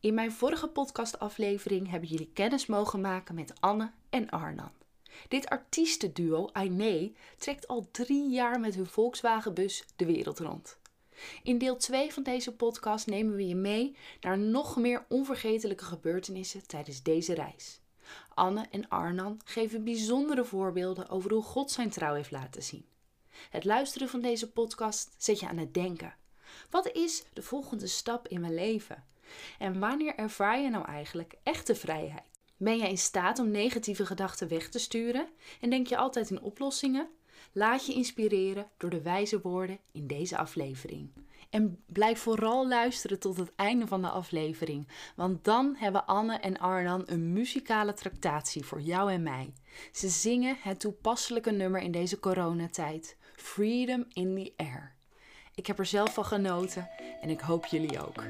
In mijn vorige podcastaflevering hebben jullie kennis mogen maken met Anne en Arnan. Dit artiestenduo, Ainé, trekt al 3 jaar met hun Volkswagenbus de wereld rond. In deel 2 van deze podcast nemen we je mee naar nog meer onvergetelijke gebeurtenissen tijdens deze reis. Anne en Arnan geven bijzondere voorbeelden over hoe God zijn trouw heeft laten zien. Het luisteren van deze podcast zet je aan het denken. Wat is de volgende stap in mijn leven? En wanneer ervaar je nou eigenlijk echte vrijheid? Ben je in staat om negatieve gedachten weg te sturen? En denk je altijd in oplossingen? Laat je inspireren door de wijze woorden in deze aflevering. En blijf vooral luisteren tot het einde van de aflevering. Want dan hebben Anne en Arnan een muzikale tractatie voor jou en mij. Ze zingen het toepasselijke nummer in deze coronatijd. Freedom in the Air. Ik heb er zelf van genoten en ik hoop jullie ook.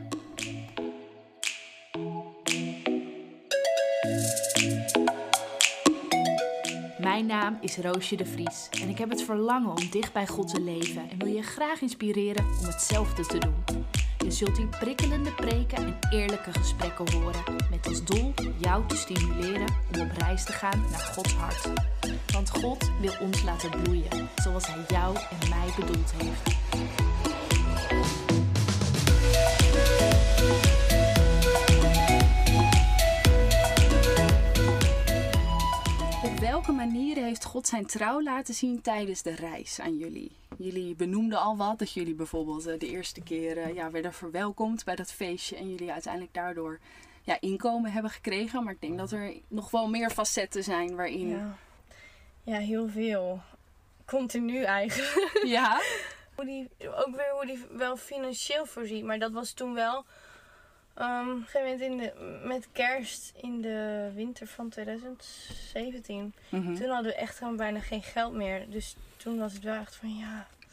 Mijn naam is Roosje de Vries en ik heb het verlangen om dicht bij God te leven en wil je graag inspireren om hetzelfde te doen. Je zult hier prikkelende preken en eerlijke gesprekken horen met als doel jou te stimuleren om op reis te gaan naar Gods hart. Want God wil ons laten bloeien zoals Hij jou en mij bedoeld heeft. Op welke manieren heeft God zijn trouw laten zien tijdens de reis aan jullie? Jullie benoemden al wat, dat jullie bijvoorbeeld de eerste keer werden verwelkomd bij dat feestje en jullie uiteindelijk daardoor inkomen hebben gekregen. Maar ik denk dat er nog wel meer facetten zijn waarin... Ja, heel veel. Continu eigenlijk. Ja? Ook weer hoe die wel financieel voorziet, maar dat was toen wel... op een gegeven moment met kerst in de winter van 2017. Mm-hmm. Toen hadden we echt gewoon bijna geen geld meer. Dus toen was het wel echt van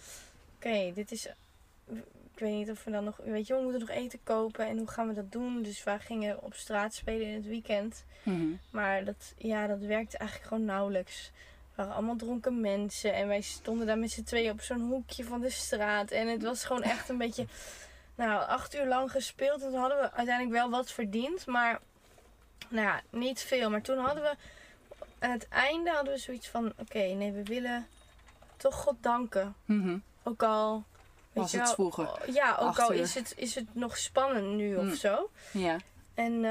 oké, dit is... Ik weet niet of we dan nog... Weet je, we moeten nog eten kopen en hoe gaan we dat doen? Dus we gingen op straat spelen in het weekend. Mm-hmm. Maar dat werkte eigenlijk gewoon nauwelijks. We waren allemaal dronken mensen en wij stonden daar met z'n tweeën op zo'n hoekje van de straat. En het was gewoon echt een beetje... 8 uur lang gespeeld en toen hadden we uiteindelijk wel wat verdiend, maar niet veel. Maar toen hadden we, aan het einde hadden we zoiets van, we willen toch God danken. Mm-hmm. Ook al... Was het vroeger? Ja, ook al is het nog spannend nu of zo. Ja. En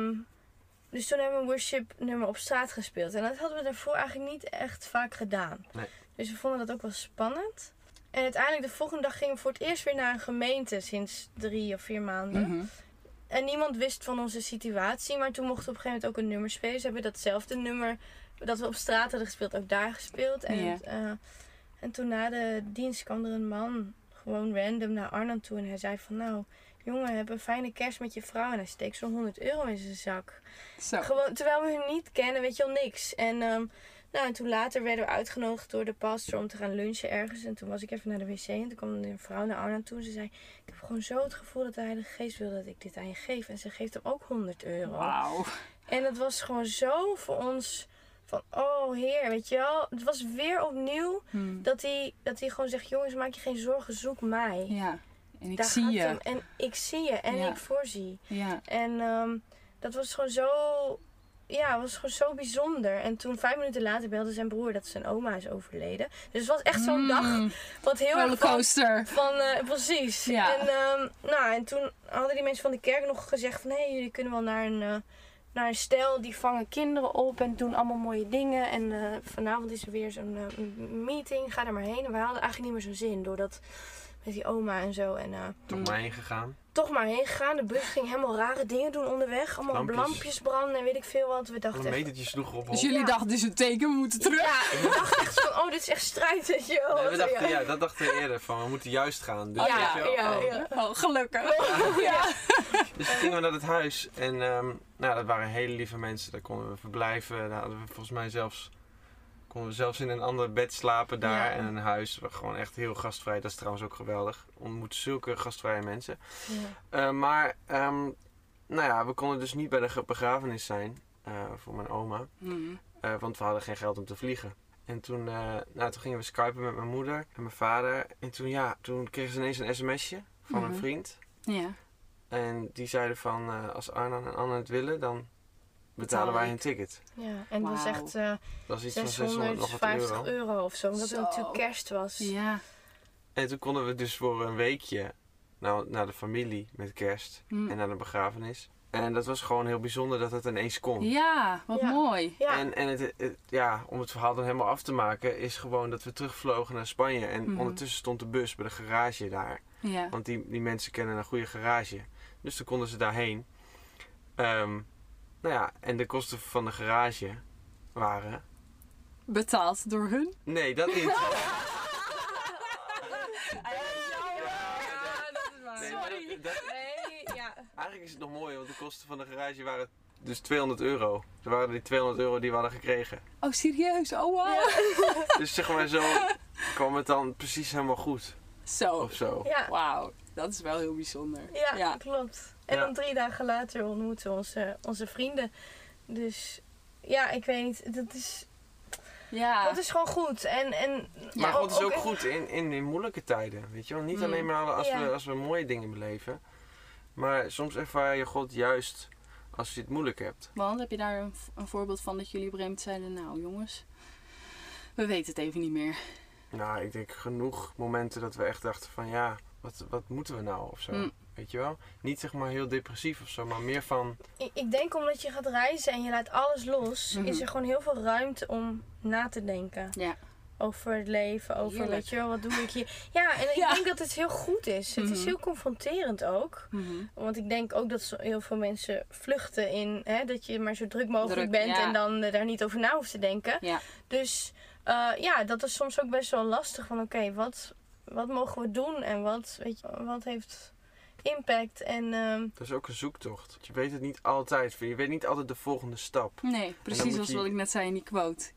dus toen hebben we een worship nummer op straat gespeeld. En dat hadden we daarvoor eigenlijk niet echt vaak gedaan. Nee. Dus we vonden dat ook wel spannend. En uiteindelijk de volgende dag gingen we voor het eerst weer naar een gemeente sinds 3 of 4 maanden. Mm-hmm. En niemand wist van onze situatie, maar toen mochten we op een gegeven moment ook een nummer spelen. Ze hebben datzelfde nummer dat we op straat hadden gespeeld, ook daar gespeeld. En, en toen na de dienst kwam er een man, gewoon random, naar Arnan toe. En hij zei van, jongen, heb een fijne kerst met je vrouw. En hij steekt zo'n €100 in zijn zak. Zo. Gewoon, terwijl we hem niet kennen, weet je wel, niks. En en toen later werden we uitgenodigd door de pastor om te gaan lunchen ergens. En toen was ik even naar de wc en toen kwam een vrouw naar Arnan toe. En ze zei, ik heb gewoon zo het gevoel dat de Heilige Geest wil dat ik dit aan je geef. En ze geeft hem ook €100. Wauw. En het was gewoon zo voor ons van, oh Heer, weet je wel. Het was weer opnieuw dat hij gewoon zegt, jongens, maak je geen zorgen, zoek mij. Ja, en ik Daar zie gaat je. hem. En ik zie je en ik voorzie. Ja. En dat was gewoon zo... Ja, het was gewoon zo bijzonder. En toen 5 minuten later belde zijn broer dat zijn oma is overleden. Dus het was echt zo'n dag wat heel erg Rollercoaster. precies. Ja. En toen hadden die mensen van de kerk nog gezegd van... jullie kunnen wel naar een stel, die vangen kinderen op en doen allemaal mooie dingen. En vanavond is er weer zo'n meeting, ga er maar heen. En wij hadden eigenlijk niet meer zo'n zin, doordat met die oma en zo. En, Toch maar heen gegaan. Toch maar heen gegaan. De bus ging helemaal rare dingen doen onderweg. Allemaal lampjes branden en weet ik veel wat. We dachten een metertje sloegen op. Dus jullie dachten, dit is een teken, we moeten terug. Ja, we dachten echt van, dit is echt strijd, weet je wel. Nee, we dachten, dat dachten we eerder, van we moeten juist gaan. Dus, Ja. Oh, gelukkig. Dus toen gingen we naar het huis en dat waren hele lieve mensen. Daar konden we verblijven. Daar hadden we volgens mij konden we zelfs in een ander bed slapen daar en een huis. Gewoon echt heel gastvrij. Dat is trouwens ook geweldig. Ontmoeten zulke gastvrije mensen. Ja. We konden dus niet bij de begrafenis zijn voor mijn oma. Mm-hmm. Want we hadden geen geld om te vliegen. En toen gingen we skypen met mijn moeder en mijn vader. En toen kregen ze ineens een sms'je van een vriend. Ja. En die zeiden van, als Arnan en Anne het willen, dan betalen wij hun ticket. Ja, en dat was echt Dat is iets van 600 nog wat €650 of zo. Omdat het natuurlijk kerst was. Ja. En toen konden we dus voor een weekje naar de familie met kerst en naar de begrafenis. En dat was gewoon heel bijzonder dat het ineens kon. Ja, wat mooi. Ja. En om het verhaal dan helemaal af te maken, is gewoon dat we terugvlogen naar Spanje. En ondertussen stond de bus bij de garage daar. Ja. Want die mensen kennen een goede garage. Dus toen konden ze daarheen. En de kosten van de garage waren... Betaald door hun? Nee, dat niet. Sorry. Eigenlijk is het nog mooi, want de kosten van de garage waren dus €200. Dat waren die €200 die we hadden gekregen. Oh, serieus? Oh, wow. Ja. Dus zeg maar zo kwam het dan precies helemaal goed. Zo. Of zo. Ja. Wauw, dat is wel heel bijzonder. Ja, klopt. En dan 3 dagen later ontmoeten we onze vrienden. Dus ja, ik weet niet, dat is gewoon goed. Maar God is ook goed in moeilijke tijden, weet je wel. Niet alleen maar als we mooie dingen beleven. Maar soms ervaar je God juist als je het moeilijk hebt. Want heb je daar een voorbeeld van dat jullie op een gegeven moment zeiden... Nou jongens, we weten het even niet meer. Nou, ik denk genoeg momenten dat we echt dachten van ja, wat moeten we nou of zo. Weet je wel? Niet zeg maar heel depressief of zo, maar meer van... Ik denk omdat je gaat reizen en je laat alles los, is er gewoon heel veel ruimte om na te denken. Ja. Over het leven, over Heerlijk. weet je wel, wat doe ik hier. Ja, en ik denk dat het heel goed is. Het is heel confronterend ook. Want ik denk ook dat heel veel mensen vluchten in dat je maar zo druk mogelijk bent en dan daar niet over na hoeft te denken. Ja. Dus dat is soms ook best wel lastig van oké, wat mogen we doen en wat heeft impact en... Dat is ook een zoektocht. Je weet het niet altijd. Je weet niet altijd de volgende stap. Nee, precies zoals wat ik net zei in die quote.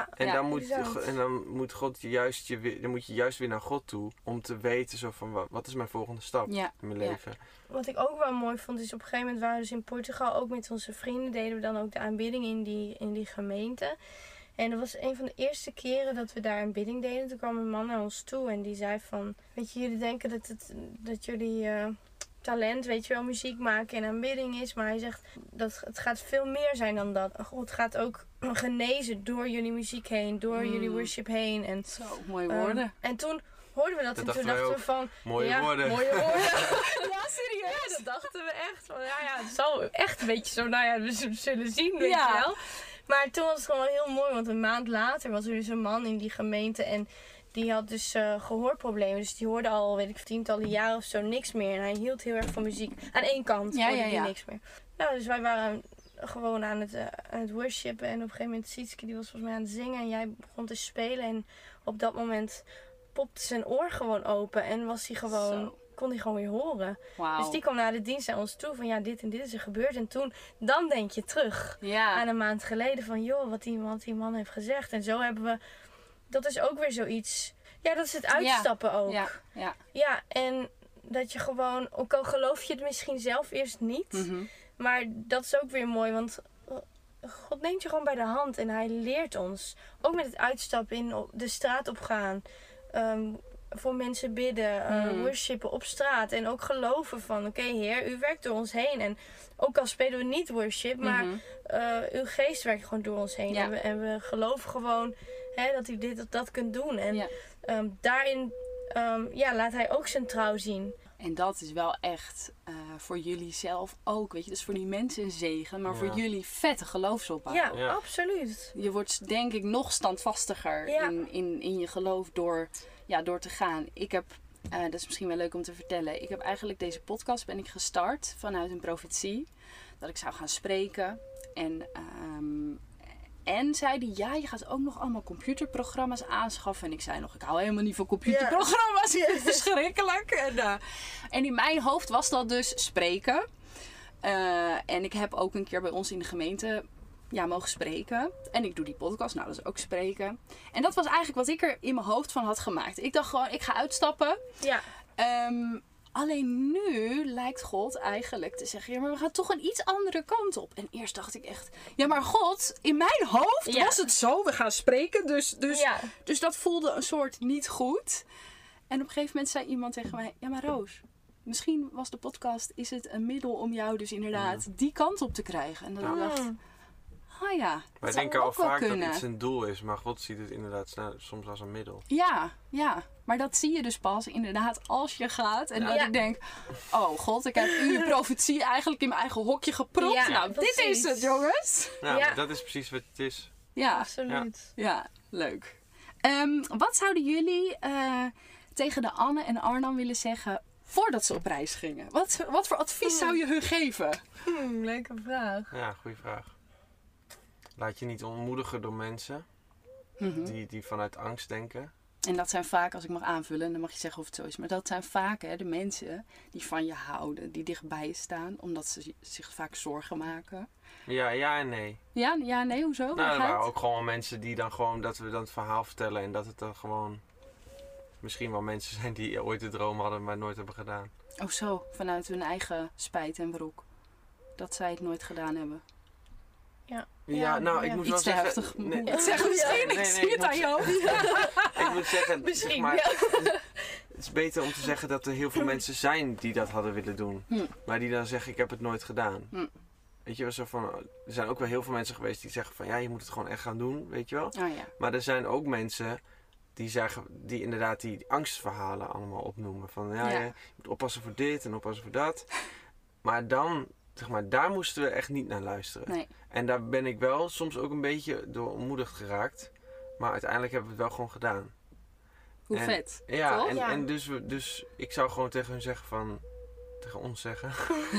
Dan moet God dan moet je juist weer naar God toe om te weten zo van wat is mijn volgende stap in mijn leven. Wat ik ook wel mooi vond is op een gegeven moment waren we dus in Portugal ook met onze vrienden deden we dan ook de aanbidding in die gemeente. En dat was een van de eerste keren dat we daar een bidding deden. Toen kwam een man naar ons toe en die zei van... Weet je, jullie denken dat jullie talent, weet je wel, muziek maken en aanbidding is. Maar hij zegt dat het gaat veel meer zijn dan dat. God gaat ook genezen door jullie muziek heen, door jullie worship heen. En, zo, mooie woorden. En toen hoorden we dat en toen dachten we van... Mooie woorden. Mooie woorden. Ja, serieus? Ja, dat dachten we echt. Van, het zal echt een beetje zo, we zullen zien, weet je wel. Maar toen was het gewoon wel heel mooi, want een maand later was er dus een man in die gemeente en die had dus gehoorproblemen. Dus die hoorde al, weet ik, tientallen jaren of zo niks meer. En hij hield heel erg van muziek. Aan één kant hoorde hij niks meer. Nou, dus wij waren gewoon aan het worshipen en op een gegeven moment Sietske, die was volgens mij aan het zingen en jij begon te spelen. En op dat moment popte zijn oor gewoon open en was hij gewoon... kon hij gewoon weer horen. Wow. Dus die kwam na de dienst naar ons toe van ja, dit en dit is er gebeurd. En dan denk je terug aan een maand geleden van joh, wat die man heeft gezegd. En zo hebben we, dat is ook weer zoiets. Ja, dat is het uitstappen ook. Ja, en dat je gewoon, ook al geloof je het misschien zelf eerst niet. Maar dat is ook weer mooi, want God neemt je gewoon bij de hand en hij leert ons. Ook met het uitstappen in de straat op gaan. Voor mensen bidden, worshipen op straat. En ook geloven van, oké, Heer, u werkt door ons heen. En ook al spelen we niet worship, maar uw geest werkt gewoon door ons heen. Ja. En we geloven gewoon dat u dit of dat kunt doen. En daarin laat hij ook zijn trouw zien. En dat is wel echt voor jullie zelf ook, weet je. Dus voor die mensen een zegen, maar voor jullie vette geloofsopbouw. Ja, absoluut. Je wordt denk ik nog standvastiger in je geloof door te gaan. Ik heb, dat is misschien wel leuk om te vertellen. Ik heb eigenlijk deze podcast ben ik gestart vanuit een profetie. Dat ik zou gaan spreken. En zeiden, je gaat ook nog allemaal computerprogramma's aanschaffen. En ik zei nog, ik hou helemaal niet van computerprogramma's. Het is verschrikkelijk. En in mijn hoofd was dat dus spreken. En ik heb ook een keer bij ons in de gemeente mogen spreken. En ik doe die podcast, nou dat is ook spreken. En dat was eigenlijk wat ik er in mijn hoofd van had gemaakt. Ik dacht gewoon, ik ga uitstappen. Ja. Alleen nu lijkt God eigenlijk te zeggen, ja, maar we gaan toch een iets andere kant op. En eerst dacht ik echt, ja maar God, in mijn hoofd was het zo, we gaan spreken. Dus dat voelde een soort niet goed. En op een gegeven moment zei iemand tegen mij, ja maar Roos, misschien was de podcast, is het een middel om jou dus inderdaad die kant op te krijgen. En dat ik dacht, ja, Wij denken al vaak dat iets een doel is, maar God ziet het inderdaad soms als een middel. Ja. Maar dat zie je dus pas inderdaad als je gaat. En dat ik denk, oh God, ik heb uw profetie eigenlijk in mijn eigen hokje gepropt. Ja, nou, precies. dit is het, jongens. Maar dat is precies wat het is. Ja, Absoluut. ja, leuk. Wat zouden jullie tegen de Anne en Arnan willen zeggen voordat ze op reis gingen? Wat voor advies zou je hun geven? Leuke vraag. Ja, goede vraag. Laat je niet ontmoedigen door mensen die vanuit angst denken. En dat zijn vaak, als ik mag aanvullen, dan mag je zeggen of het zo is. Maar dat zijn vaak de mensen die van je houden, die dichtbij je staan. Omdat ze zich vaak zorgen maken. Ja en nee. Ja, nee, hoezo? Nou, er waren ook gewoon mensen die dan gewoon, dat we dan het verhaal vertellen. En dat het dan gewoon misschien wel mensen zijn die ooit de droom hadden, maar nooit hebben gedaan. Oh zo, vanuit hun eigen spijt en wrok. Dat zij het nooit gedaan hebben. Ja, nou, ik moet wel Iets te zeggen... heftig. Nee, Het zeggen misschien, ik zie het aan je hoofd. ik moet zeggen, Misschien, zeg maar, het is beter om te zeggen dat er heel veel mensen zijn die dat hadden willen doen. Maar die dan zeggen, ik heb het nooit gedaan. Weet je wel, zo van, er zijn ook wel heel veel mensen geweest die zeggen van, ja, je moet het gewoon echt gaan doen, weet je wel. Oh, ja. Maar er zijn ook mensen die zeggen, die inderdaad die angstverhalen allemaal opnoemen. Van, je moet oppassen voor dit en oppassen voor dat. Maar dan, zeg maar, daar moesten we echt niet naar luisteren. Nee. En daar ben ik wel soms ook een beetje door ontmoedigd geraakt. Maar uiteindelijk hebben we het wel gewoon gedaan. Hoe vet. Ja, toch? en dus ik zou gewoon tegen hun zeggen van... Tegen ons zeggen.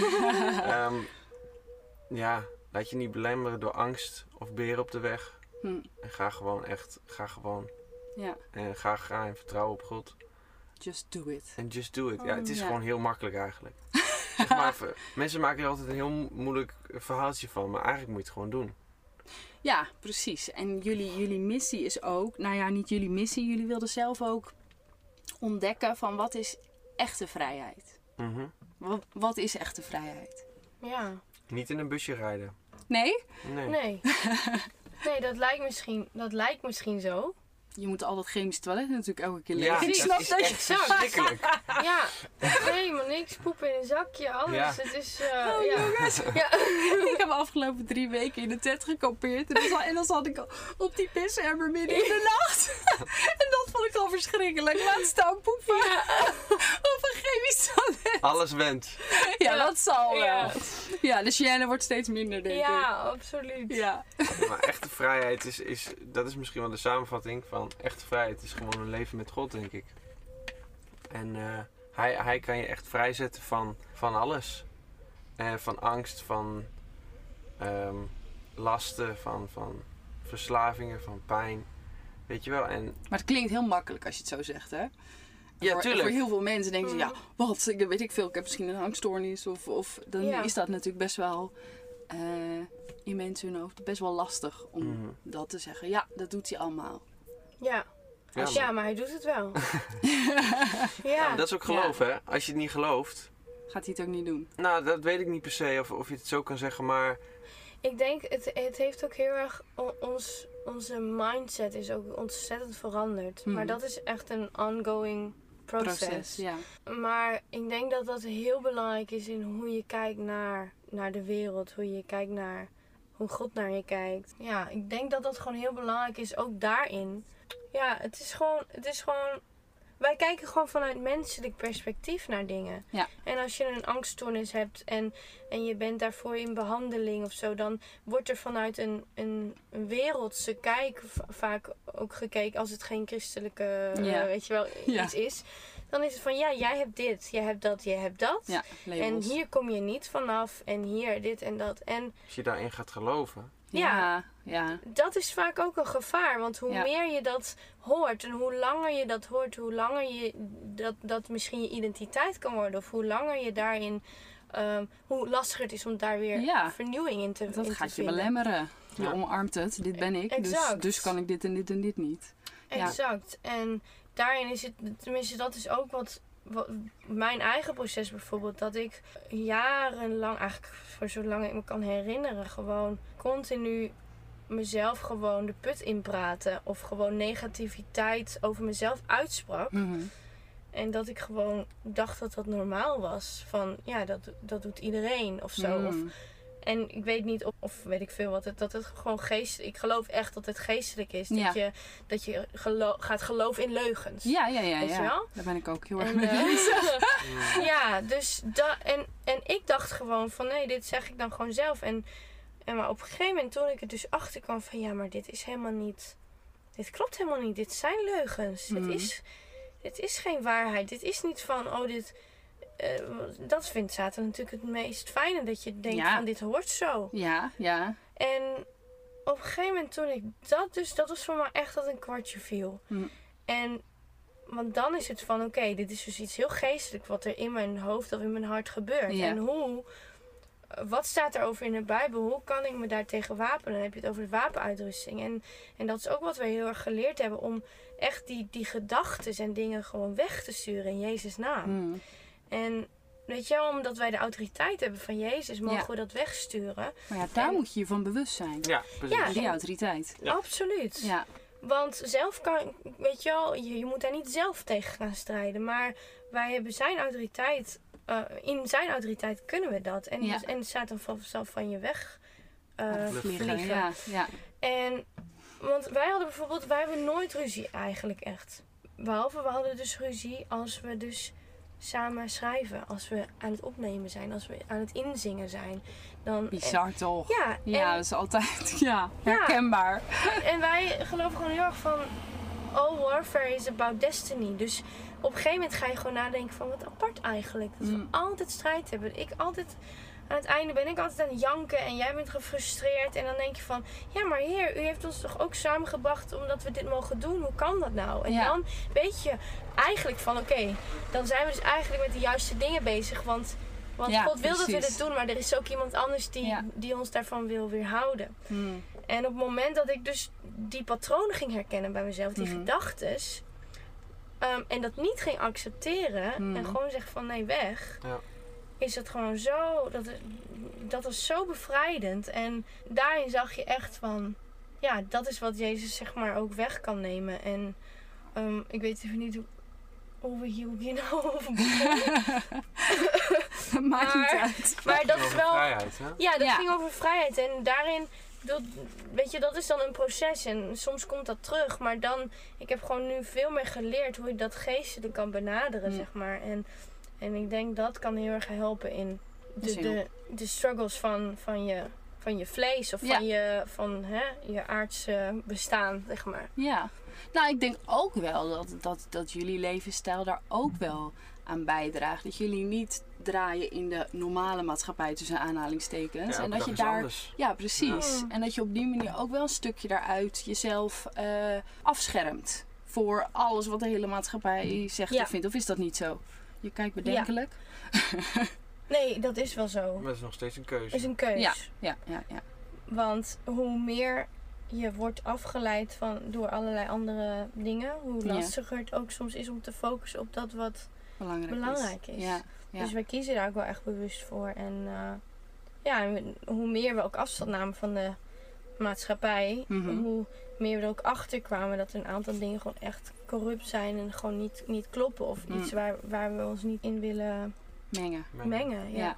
Laat je niet belemmeren door angst of beren op de weg. En ga gewoon. Ja. En ga in vertrouwen op God. Just do it. En just do it. Ja, het is gewoon heel makkelijk eigenlijk. Zeg maar, mensen maken er altijd een heel moeilijk verhaaltje van. Maar eigenlijk moet je het gewoon doen. Ja, precies. En jullie missie is ook... Nou ja, niet jullie missie. Jullie wilden zelf ook ontdekken van wat is echte vrijheid. Wat is echte vrijheid? Ja. Niet in een busje rijden. Nee? Nee, dat lijkt misschien zo. Je moet al dat chemische toilet natuurlijk elke keer Ja, leeg. Ik snap is dat echt verschrikkelijk. Ja, helemaal niks. Poep in een zakje, alles. Ja. Het is, jongens. Ja. Ik heb de afgelopen 3 weken in de tent gekampeerd. En dan zat ik op die pissemmer midden in de nacht. En dat vond ik al verschrikkelijk. Laat staan poepen. Of een chemisch toilet. Alles went. Ja, dat zal wel. Ja. Ja, de hygiëne wordt steeds minder, denk ik. Ja, absoluut. Ja. Maar echte vrijheid dat is misschien wel de samenvatting van echte vrijheid is gewoon een leven met God, denk ik. En hij kan je echt vrijzetten van alles. Van angst, van lasten, van verslavingen, van pijn. Weet je wel? Maar het klinkt heel makkelijk als je het zo zegt, hè? Ja, tuurlijk. Voor heel veel mensen denken ze, ja, wat? Weet ik veel, ik heb misschien een angststoornis. Of dan is dat natuurlijk best wel in mensen hun hoofd best wel lastig om dat te zeggen. Ja, dat doet hij allemaal. Ja. Maar hij doet het wel. Ja, maar dat is ook geloof, hè? Als je het niet gelooft... Gaat hij het ook niet doen? Nou, dat weet ik niet per se of je het zo kan zeggen, maar... Ik denk, het heeft ook heel erg... Onze mindset is ook ontzettend veranderd. Maar dat is echt een ongoing proces. Ja. Maar ik denk dat dat heel belangrijk is in hoe je kijkt naar de wereld. Hoe je kijkt naar... Hoe God naar je kijkt. Ja, ik denk dat dat gewoon heel belangrijk is. Ook daarin. Ja, het is gewoon... Wij kijken gewoon vanuit menselijk perspectief naar dingen. Ja. En als je een angststoornis hebt en je bent daarvoor in behandeling of zo, dan wordt er vanuit een wereldse kijk vaak ook gekeken als het geen christelijke weet je wel, iets is. Dan is het van ja, jij hebt dit, jij hebt dat, jij hebt dat. Ja, en hier kom je niet vanaf en hier dit en dat. En als je daarin gaat geloven... Ja. Dat is vaak ook een gevaar. Want hoe meer je dat hoort en hoe langer je dat hoort, hoe langer je dat misschien je identiteit kan worden. Of hoe langer je daarin, hoe lastiger het is om daar weer vernieuwing in te vinden. Dat gaat je belemmeren. Je omarmt het, dit ben ik. Dus kan ik dit en dit en dit niet. Exact. En daarin is het, tenminste dat is ook wat mijn eigen proces bijvoorbeeld, dat ik jarenlang, eigenlijk voor zolang ik me kan herinneren, gewoon continu mezelf gewoon de put inpraten of gewoon negativiteit over mezelf uitsprak. En dat ik gewoon dacht dat dat normaal was. Van, ja, dat doet iedereen of zo. En ik weet niet of weet ik veel dat het gewoon geestelijk... Ik geloof echt dat het geestelijk is. Ja. Dat je gaat geloven in leugens. Ja. Weet je wel? Daar ben ik ook heel erg mee bezig. Ja, dus en ik dacht gewoon van nee, dit zeg ik dan gewoon zelf. Maar op een gegeven moment toen ik er dus achter kwam van ja, maar dit is helemaal niet... Dit klopt helemaal niet. Dit zijn leugens. Dit is geen waarheid. Dit is niet van dat vindt Satan natuurlijk het meest fijne. Dat je denkt van dit hoort zo. Ja. En op een gegeven moment toen ik dat was voor mij echt dat een kwartje viel. Want dan is het van oké, dit is dus iets heel geestelijk wat er in mijn hoofd of in mijn hart gebeurt. Ja. En wat staat er over in de Bijbel? Hoe kan ik me daartegen wapenen? Dan heb je het over de wapenuitrusting. En dat is ook wat we heel erg geleerd hebben om echt die gedachten en dingen gewoon weg te sturen in Jezus' naam. En weet je wel, omdat wij de autoriteit hebben van Jezus, mogen we dat wegsturen. Maar ja, daar moet je je van bewust zijn. Ja, precies. Ja, Die autoriteit. Ja. Absoluut. Ja. Want zelf weet je wel, je moet daar niet zelf tegen gaan strijden. Maar wij hebben zijn autoriteit. In zijn autoriteit kunnen we dat. En het staat dan vanzelf van je weg vliegen. Ja. En, want wij hebben nooit ruzie eigenlijk echt. Behalve we hadden dus ruzie als we dus samen schrijven. Als we aan het opnemen zijn. Als we aan het inzingen zijn. Bizar toch? Ja, dat is altijd herkenbaar. En wij geloven gewoon heel erg van... All warfare is about destiny. Dus op een gegeven moment ga je gewoon nadenken van wat apart eigenlijk. Dat we altijd strijd hebben. Aan het einde ben ik altijd aan het janken en jij bent gefrustreerd. En dan denk je van, ja maar Heer, u heeft ons toch ook samengebracht omdat we dit mogen doen. Hoe kan dat nou? En dan weet je eigenlijk van oké, dan zijn we dus eigenlijk met de juiste dingen bezig. Want God wil dat we dit doen, maar er is ook iemand anders die ons daarvan wil weerhouden. En op het moment dat ik dus die patronen ging herkennen bij mezelf, die gedachtes, en dat niet ging accepteren en gewoon zeggen van nee, weg, is het gewoon zo, dat was zo bevrijdend. En daarin zag je echt van, ja, dat is wat Jezus zeg maar ook weg kan nemen. En ik weet even niet hoe we hier nou over begonnen. Maakt niet uit. Maar dat is wel... Vrijheid, hè? Ja, dat ging over vrijheid. En daarin, weet je, dat is dan een proces. En soms komt dat terug. Maar dan, ik heb gewoon nu veel meer geleerd hoe je dat geestelijk kan benaderen, zeg maar. En ik denk dat kan heel erg helpen in de struggles van je vlees. Of je aardse bestaan, zeg maar. Ja. Nou, ik denk ook wel dat jullie levensstijl daar ook wel aan bijdraagt. Dat jullie niet draaien in de normale maatschappij tussen aanhalingstekens. Ja, en dat je daar... Anders. Ja, precies. Ja. En dat je op die manier ook wel een stukje daaruit jezelf afschermt. Voor alles wat de hele maatschappij zegt of vindt. Of is dat niet zo? Je kijkt bedenkelijk. Ja. Nee, dat is wel zo. Maar het is nog steeds een keuze. Het is een keuze. Ja. Want hoe meer je wordt afgeleid door allerlei andere dingen, hoe lastiger het ook soms is om te focussen op dat wat belangrijk is. Ja. Dus wij kiezen daar ook wel echt bewust voor. En hoe meer we ook afstand namen van de maatschappij, hoe meer we er ook achter kwamen dat er een aantal dingen gewoon echt corrupt zijn en gewoon niet kloppen. Of iets waar we ons niet in willen mengen. Ja.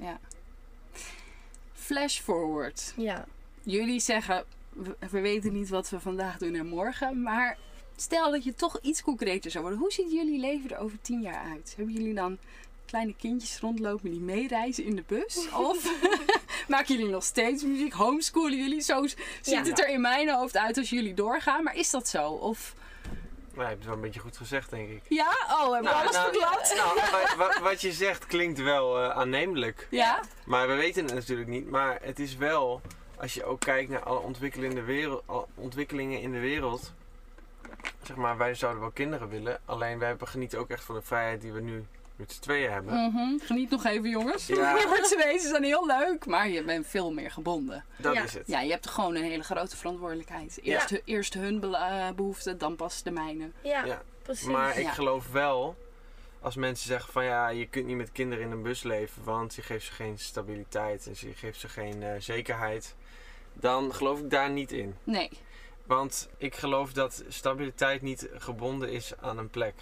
Flash forward. Ja. Jullie zeggen, we weten niet wat we vandaag doen en morgen, maar stel dat je toch iets concreter zou worden. Hoe ziet jullie leven er over 10 jaar uit? Hebben jullie dan kleine kindjes rondlopen die meereizen in de bus? Of maken jullie nog steeds muziek? Homeschoolen jullie? Zo ziet het er in mijn hoofd uit als jullie doorgaan. Maar is dat zo? Of... Nou, je hebt het wel een beetje goed gezegd, denk ik. Ja? Oh, hebben we alles verklapt? Wat je zegt klinkt wel aannemelijk. Ja? Maar we weten het natuurlijk niet. Maar het is wel, als je ook kijkt naar alle ontwikkelingen in de wereld. Zeg maar, wij zouden wel kinderen willen. Alleen wij genieten ook echt van de vrijheid die we nu met z'n tweeën hebben. Geniet nog even, jongens. Ja. Voor 2 is dan heel leuk. Maar je bent veel meer gebonden. Dat is het. Ja, je hebt gewoon een hele grote verantwoordelijkheid. Eerst hun behoeften, dan pas de mijne. Ja, precies. Maar ik geloof wel, als mensen zeggen van ja, je kunt niet met kinderen in een bus leven, want je geeft ze geen stabiliteit en je geeft ze geen zekerheid. Dan geloof ik daar niet in. Nee. Want ik geloof dat stabiliteit niet gebonden is aan een plek.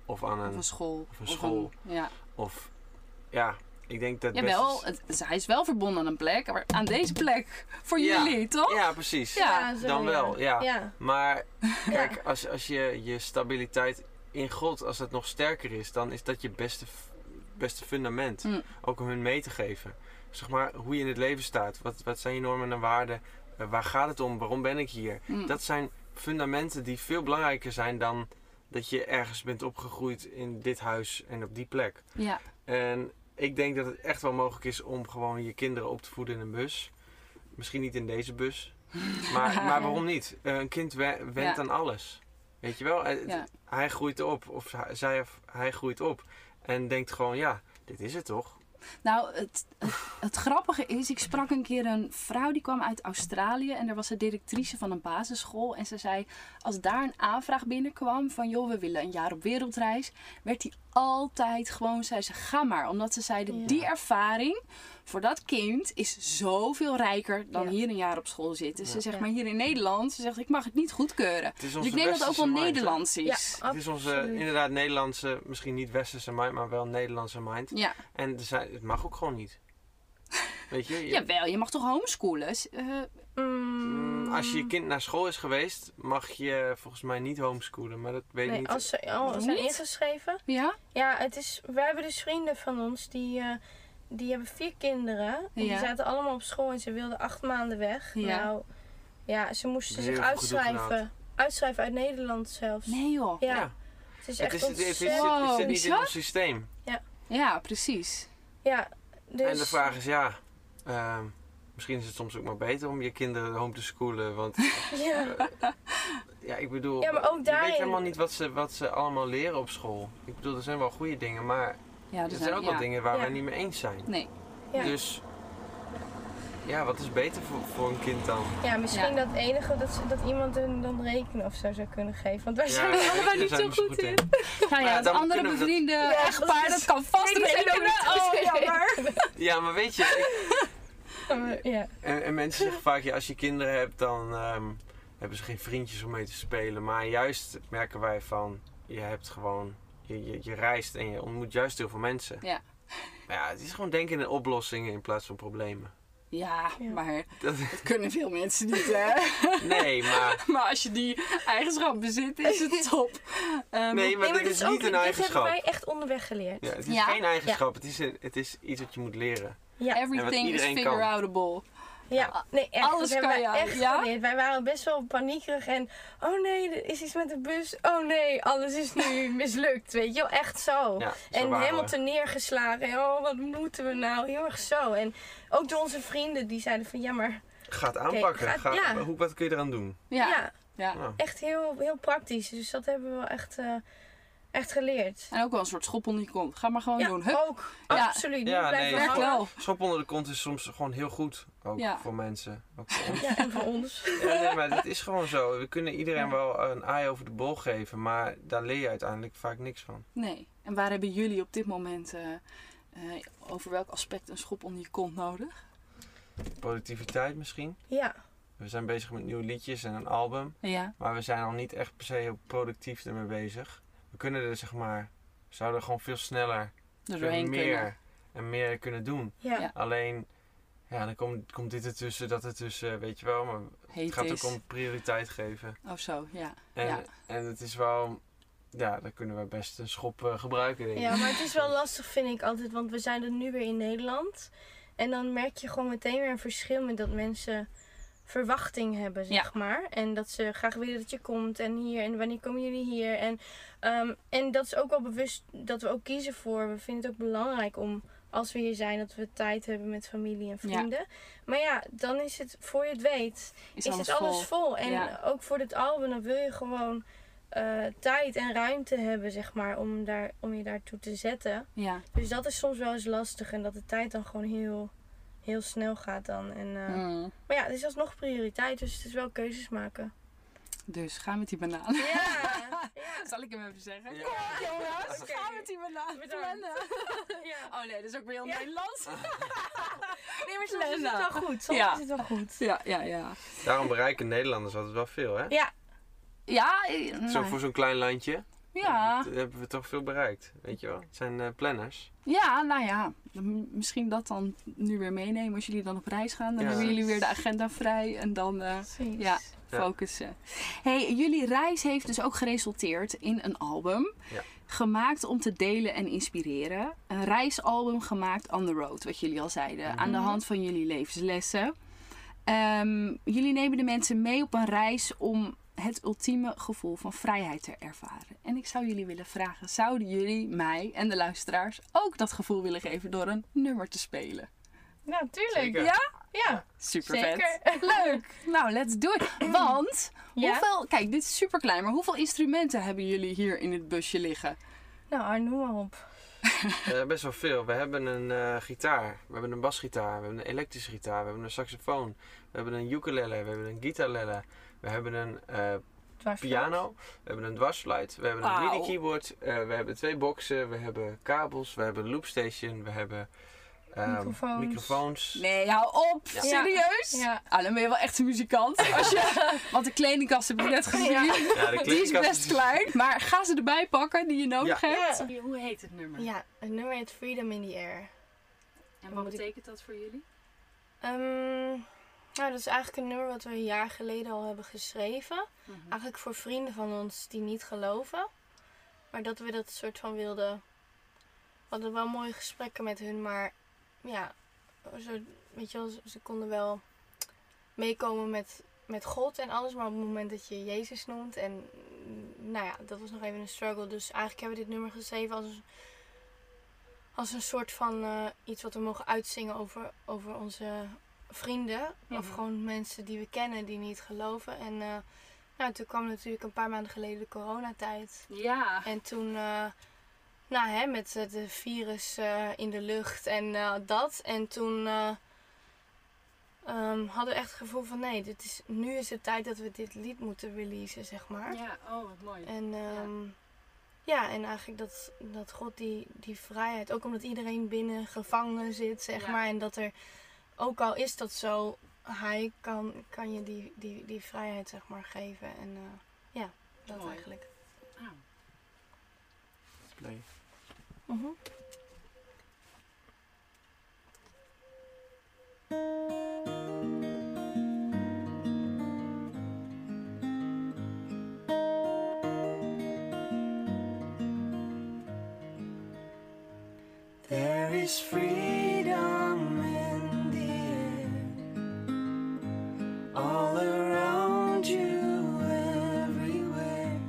of aan Of een school. Of een school. Ja. Of ja, ik denk dat Jawel, hij is wel verbonden aan een plek, maar aan deze plek voor jullie, toch? Ja, precies. Ja, zo, Dan wel, ja. Ja. Maar kijk, als je stabiliteit in God, als dat nog sterker is, dan is dat je beste fundament. Ook om hun mee te geven. Zeg maar, hoe je in het leven staat. Wat zijn je normen en waarden? Waar gaat het om? Waarom ben ik hier? Dat zijn fundamenten die veel belangrijker zijn dan dat je ergens bent opgegroeid in dit huis en op die plek. Ja. En ik denk dat het echt wel mogelijk is om gewoon je kinderen op te voeden in een bus. Misschien niet in deze bus. Maar waarom niet? Een kind went aan alles. Weet je wel? Hij groeit op. Of hij groeit op. En denkt gewoon, ja, dit is het toch? Nou, het grappige is, ik sprak een keer een vrouw die kwam uit Australië en er was de directrice van een basisschool en ze zei, als daar een aanvraag binnenkwam van joh, we willen een jaar op wereldreis, werd die altijd gewoon, zei ze, ga maar. Omdat ze zeiden, die ervaring voor dat kind is zoveel rijker dan hier een jaar op school zitten. Ze zegt, maar hier in Nederland, ze zegt, ik mag het niet goedkeuren. Dus ik denk dat het ook wel Nederlands is. Ja, het is onze inderdaad Nederlandse, misschien niet westerse mind, maar wel Nederlandse mind. Ja. En het mag ook gewoon niet. Weet je? Jawel, je mag toch homeschoolen? Als je kind naar school is geweest, mag je volgens mij niet homeschoolen. Maar dat weet ik niet. Als ze al zijn ingeschreven. Ja? Ja, we hebben dus vrienden van ons die hebben 4 kinderen. En die zaten allemaal op school en ze wilden 8 maanden weg. Ja. Nou, ja, ze moesten zich uitschrijven. Uitschrijven uit Nederland zelfs. Nee joh. Ja. Het is echt het zit niet in ons systeem. Ja, precies. Ja, dus... En de vraag is misschien is het soms ook maar beter om je kinderen home te schoolen. Want ik bedoel, maar ook daarin... je weet helemaal niet wat ze allemaal leren op school. Ik bedoel, er zijn wel goede dingen, maar er zijn ook wel dingen waar we het niet mee eens zijn. Nee. Ja. Dus ja, wat is beter voor een kind dan? Ja, misschien dat enige dat iemand hun dan rekenen of zo zou kunnen geven. Want wij zijn er allemaal niet zo goed in. Nou ja, het andere bevriende echtpaar, dat kan vast rekenen. Oh, jammer. Ja, maar weet je... En mensen zeggen vaak, als je kinderen hebt, dan hebben ze geen vriendjes om mee te spelen. Maar juist merken wij van, je hebt gewoon, je reist en je ontmoet juist heel veel mensen. Ja. Maar ja, het is gewoon denken in oplossingen in plaats van problemen. Ja, maar dat kunnen veel mensen niet, hè? Nee, maar... Maar als je die eigenschap bezit, is het top. Nee, maar dit is niet een eigenschap. Dit hebben wij echt onderweg geleerd. Ja, het is geen eigenschap, het is iets wat je moet leren. Ja. Everything is figure-outable. Ja, nee, echt. Alles dat kan hebben wij je. echt geleerd. Wij waren best wel paniekerig en oh nee, er is iets met de bus. Oh nee, alles is nu mislukt, weet je wel. Echt zo. Ja, en helemaal te neergeslagen. En, oh, wat moeten we nou? Heel erg zo. En ook door onze vrienden die zeiden van ja, maar... Ga het aanpakken. Wat kun je eraan doen? Ja. Echt heel, heel praktisch. Dus dat hebben we wel echt geleerd. En ook wel een soort schop onder je kont. Ga maar gewoon doen. Hup. Ook. Absoluut. Ja, werkt wel. Schop onder de kont is soms gewoon heel goed. Ook voor mensen. Ook voor ons. Ja, en voor ons. Ja, nee, maar het is gewoon zo. We kunnen iedereen wel een eye over de bol geven. Maar daar leer je uiteindelijk vaak niks van. Nee. En waar hebben jullie op dit moment over welk aspect een schop onder je kont nodig? Productiviteit misschien. Ja. We zijn bezig met nieuwe liedjes en een album. Ja. Maar we zijn al niet echt per se heel productief ermee bezig. We kunnen er zouden gewoon veel sneller meer kunnen doen. Ja. Alleen, dan komt dit ertussen, dat ertussen, weet je wel. Maar het gaat ook om prioriteit geven. Oh zo, ja. En het is wel, daar kunnen we best een schop gebruiken, denk ik. Ja, maar het is wel lastig, vind ik altijd. Want we zijn er nu weer in Nederland. En dan merk je gewoon meteen weer een verschil met dat mensen... verwachting hebben, zeg maar. En dat ze graag willen dat je komt en hier en wanneer komen jullie hier. En dat is ook wel bewust dat we ook kiezen voor. We vinden het ook belangrijk om, als we hier zijn, dat we tijd hebben met familie en vrienden. Ja. Maar dan is het, voor je het weet, is alles vol. En ook voor dit album, dan wil je gewoon tijd en ruimte hebben, zeg maar, om je daartoe te zetten. Ja. Dus dat is soms wel eens lastig en dat de tijd dan gewoon heel snel gaat dan. Maar het is alsnog prioriteit, dus het is wel keuzes maken. Dus ga met die banaan. Ja. Zal ik hem even zeggen? Ja. Kom jongens, ga met die banaan. Oh nee, dat is ook weer heel Nederlands. Nee, maar soms is het wel goed. Soms is het wel goed. Ja. Daarom bereiken Nederlanders altijd wel veel, hè? Ja. Ja. Voor zo'n klein landje. Ja. Dan hebben we toch veel bereikt, weet je wel. Het zijn planners. Ja, nou ja. Misschien dat dan nu weer meenemen als jullie dan op reis gaan. Dan hebben jullie weer de agenda vrij en dan Precies. focussen. Hey, jullie reis heeft dus ook geresulteerd in een album. Ja. Gemaakt om te delen en inspireren. Een reisalbum gemaakt on the road, wat jullie al zeiden. Aan de hand van jullie levenslessen. Jullie nemen de mensen mee op een reis om het ultieme gevoel van vrijheid te ervaren. En ik zou jullie willen vragen, zouden jullie mij en de luisteraars ook dat gevoel willen geven door een nummer te spelen? Ja, tuurlijk. Zeker. Ja? Ja, Super zeker. vet. Leuk. Nou, let's do it. Want, kijk, dit is super klein, maar hoeveel instrumenten hebben jullie hier in het busje liggen? Nou, noem maar op. Best wel veel. We hebben een gitaar, we hebben een basgitaar, we hebben een elektrische gitaar, we hebben een saxofoon, we hebben een ukulele, we hebben een guitarlelle, we hebben een piano, we hebben een dwarsfluit, we hebben een MIDI keyboard, we hebben 2 boxen, we hebben kabels, we hebben een loopstation, we hebben microfoons. Nee, hou op. Ja. Serieus? Ja. Ah, dan ben je wel echt een muzikant. Want de kledingkast heb ik net gezien. Ja. Ja, de Die is best klein. Maar ga ze erbij pakken die je nodig hebt. Ja. Hoe heet het nummer? Ja, het nummer heet Freedom in the Air. En wat betekent dat voor jullie? Nou, dat is eigenlijk een nummer wat we een jaar geleden al hebben geschreven. Eigenlijk voor vrienden van ons die niet geloven. Maar dat we dat soort van wilden... We hadden wel mooie gesprekken met hun, maar ja, weet je wel, ze konden wel meekomen met God en alles. Maar op het moment dat je Jezus noemt en nou ja, dat was nog even een struggle. Dus eigenlijk hebben we dit nummer geschreven als een soort van iets wat we mogen uitzingen over onze vrienden. Of gewoon mensen die we kennen die niet geloven. En nou, toen kwam natuurlijk een paar maanden geleden de coronatijd. Ja. En toen, met het virus in de lucht en dat. En toen hadden we echt het gevoel van nee, nu is het tijd dat we dit lied moeten releasen, zeg maar. Ja, oh wat mooi. En en eigenlijk dat God die vrijheid, ook omdat iedereen binnen gevangen zit, zeg maar. En dat er, ook al is dat zo, hij kan je die vrijheid, zeg maar, geven. En dat mooi. eigenlijk. Play. There is freedom in the air, all around you, everywhere.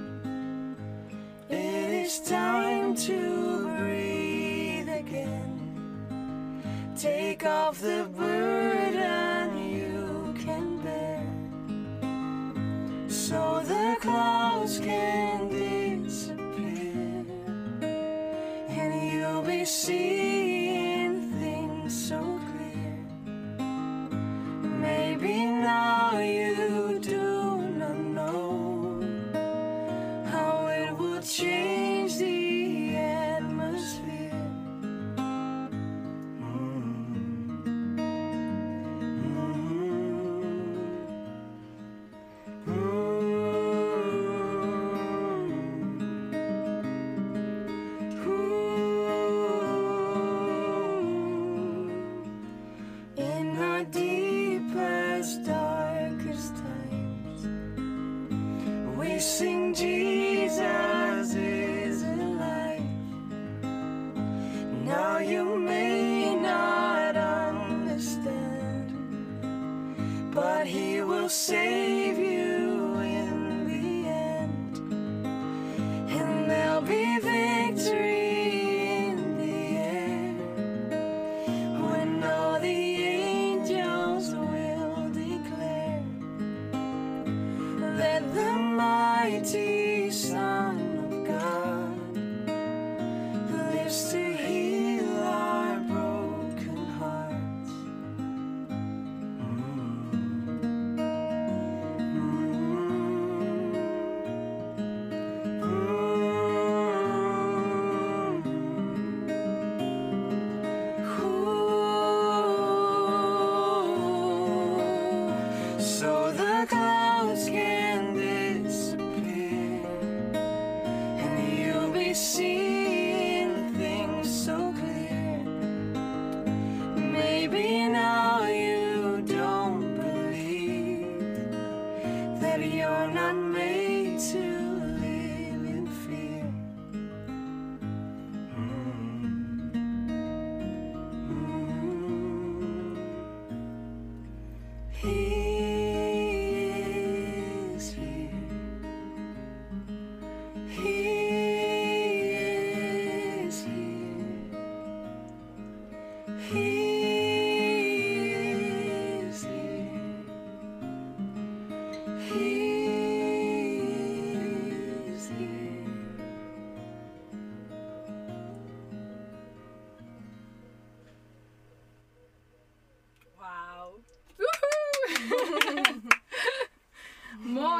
It is time to breathe again. Take off the burden you can bear, so the clouds can disappear, and you'll be seeing things so clear. Maybe now you do not know how it would change the atmosphere. In our deepest, darkest times, we sing Jesus is alive. Now you may not understand, but he will save you in the end, and there'll be victory in the air when all the angels will declare that the mighty Son of God lives to heal our broken hearts.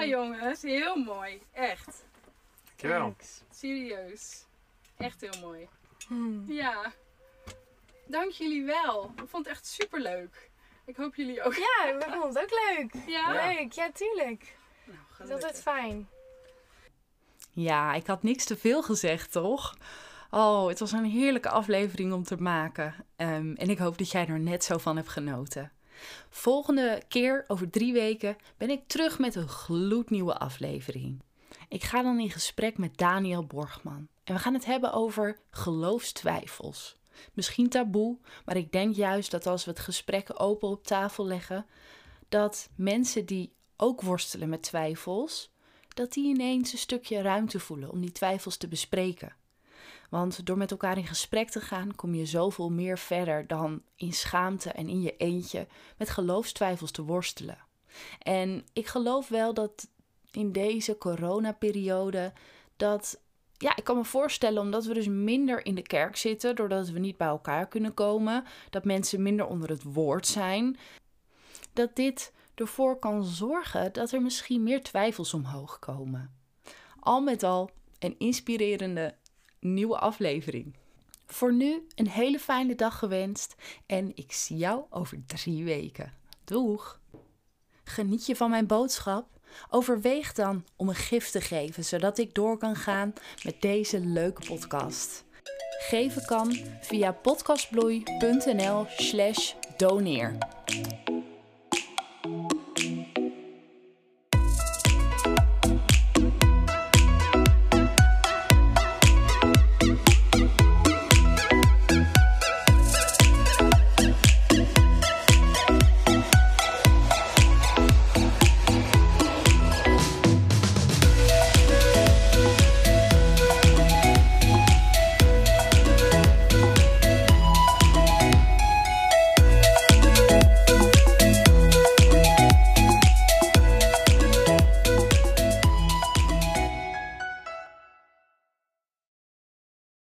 Ja, jongens, heel mooi. Echt. Dankjewel. Serieus. Echt heel mooi. Hmm. Ja. Dank jullie wel. Ik vond het echt superleuk. Ik hoop jullie ook. Ja, ik vond het ook leuk. Ja? Leuk, ja tuurlijk. Nou, Het is altijd fijn. Ja, ik had niks te veel gezegd, toch? Oh, het was een heerlijke aflevering om te maken. En ik hoop dat jij er net zo van hebt genoten. Volgende keer, over 3 weken, ben ik terug met een gloednieuwe aflevering. Ik ga dan in gesprek met Daniel Borgman. En we gaan het hebben over geloofstwijfels. Misschien taboe, maar ik denk juist dat als we het gesprek open op tafel leggen, dat mensen die ook worstelen met twijfels, dat die ineens een stukje ruimte voelen om die twijfels te bespreken. Want door met elkaar in gesprek te gaan, kom je zoveel meer verder dan in schaamte en in je eentje met geloofstwijfels te worstelen. En ik geloof wel dat in deze coronaperiode, ik kan me voorstellen, omdat we dus minder in de kerk zitten, doordat we niet bij elkaar kunnen komen, dat mensen minder onder het woord zijn, dat dit ervoor kan zorgen dat er misschien meer twijfels omhoog komen. Al met al een inspirerende nieuwe aflevering. Voor nu een hele fijne dag gewenst en ik zie jou over 3 weken. Doeg! Geniet je van mijn boodschap? Overweeg dan om een gift te geven, zodat ik door kan gaan met deze leuke podcast. Geven kan via podcastbloei.nl/doneer.